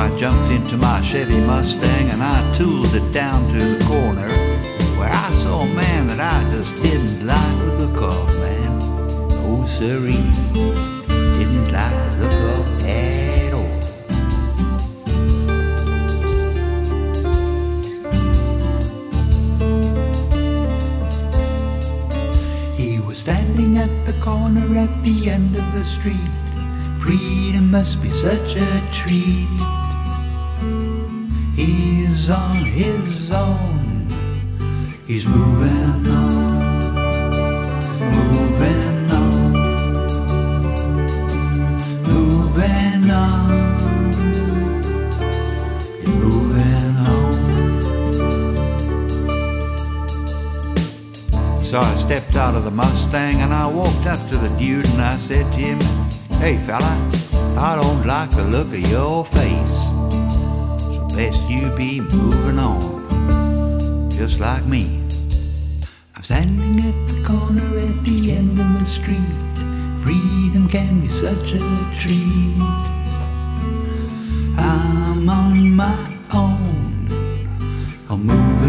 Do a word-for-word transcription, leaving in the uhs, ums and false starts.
I jumped into my Chevy Mustang and I tooled it down to the corner where I saw a man that I just didn't like the look of, man. Oh, sirree, didn't like the look of at all. He was standing at the corner at the end of the street. Freedom must be such a treat. He's on his own. He's moving on, moving on, moving on, and moving on. So I stepped out of the Mustang and I walked up to the dude and I said to him, "Hey fella, I don't like the look of your face, so best you be moving on, just like me." I'm standing at the corner at the end of the street. Freedom can be such a treat. I'm on my own, I'm moving